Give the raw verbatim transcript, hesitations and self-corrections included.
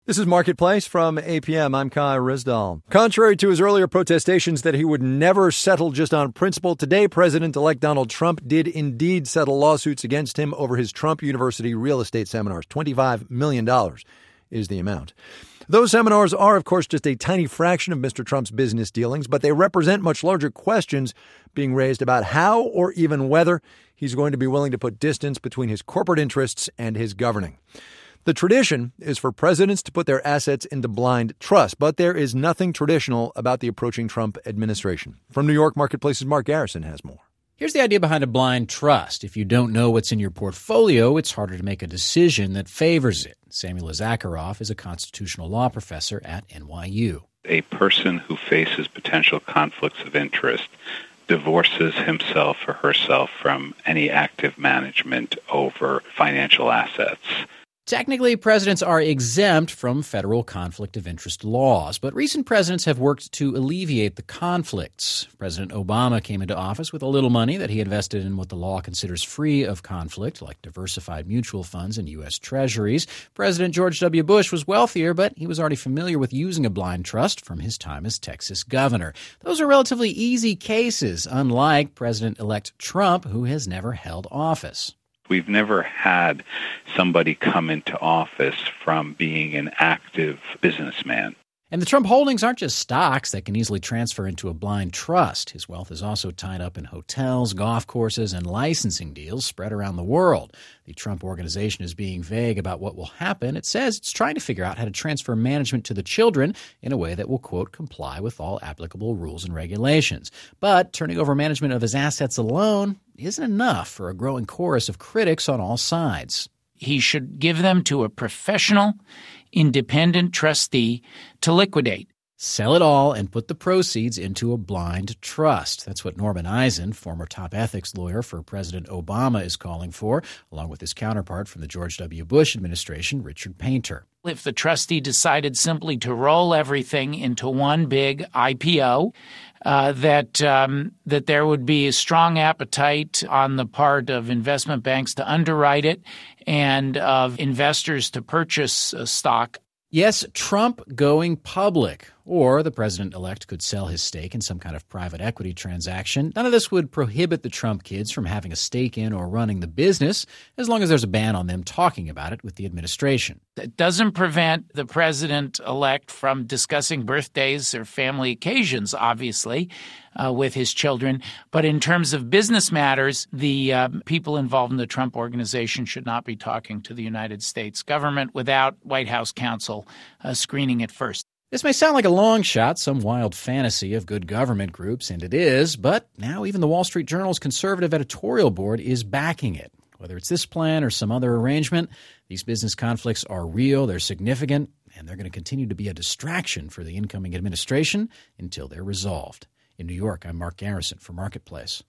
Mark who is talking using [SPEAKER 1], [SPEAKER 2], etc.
[SPEAKER 1] This is Marketplace from A P M. I'm Kai Rizdal. Contrary to his earlier protestations that he would never settle just on principle, today President-elect Donald Trump did indeed settle lawsuits against him over his Trump University real estate seminars. twenty-five million dollars is the amount. Those seminars are, of course, just a tiny fraction of Mister Trump's business dealings, but they represent much larger questions being raised about how or even whether he's going to be willing to put distance between his corporate interests and his governing. The tradition is for presidents to put their assets into blind trust, but there is nothing traditional about the approaching Trump administration. From New York, Marketplace's Mark Garrison has more.
[SPEAKER 2] Here's the idea behind a blind trust. If you don't know what's in your portfolio, it's harder to make a decision that favors it. Samuel Zakharoff is a constitutional law professor at N Y U.
[SPEAKER 3] A person who faces potential conflicts of interest divorces himself or herself from any active management over financial assets.
[SPEAKER 2] Technically, presidents are exempt from federal conflict of interest laws, but recent presidents have worked to alleviate the conflicts. President Obama came into office with a little money that he invested in what the law considers free of conflict, like diversified mutual funds and U S treasuries. President George W. Bush was wealthier, but he was already familiar with using a blind trust from his time as Texas governor. Those are relatively easy cases, unlike President-elect Trump, who has never held office.
[SPEAKER 3] We've never had somebody come into office from being an active businessman.
[SPEAKER 2] And the Trump holdings aren't just stocks that can easily transfer into a blind trust. His wealth is also tied up in hotels, golf courses, and licensing deals spread around the world. The Trump Organization is being vague about what will happen. It says it's trying to figure out how to transfer management to the children in a way that will, quote, comply with all applicable rules and regulations. But turning over management of his assets alone isn't enough for a growing chorus of critics on all sides.
[SPEAKER 4] He should give them to a professional, independent trustee to liquidate.
[SPEAKER 2] Sell it all and put the proceeds into a blind trust. That's what Norman Eisen, former top ethics lawyer for President Obama, is calling for, along with his counterpart from the George W. Bush administration, Richard Painter.
[SPEAKER 4] If the trustee decided simply to roll everything into one big I P O, uh, that um, that there would be a strong appetite on the part of investment banks to underwrite it and of investors to purchase uh, stock.
[SPEAKER 2] Yes, Trump going public, or the president-elect could sell his stake in some kind of private equity transaction. None of this would prohibit the Trump kids from having a stake in or running the business, as long as there's a ban on them talking about it with the administration.
[SPEAKER 4] It doesn't prevent the president-elect from discussing birthdays or family occasions, obviously, uh, with his children. But in terms of business matters, the uh, people involved in the Trump Organization should not be talking to the United States government without White House counsel uh, screening it first.
[SPEAKER 2] This may sound like a long shot, some wild fantasy of good government groups, and it is, but now even the Wall Street Journal's conservative editorial board is backing it. Whether it's this plan or some other arrangement, these business conflicts are real, they're significant, and they're going to continue to be a distraction for the incoming administration until they're resolved. In New York, I'm Mark Garrison for Marketplace.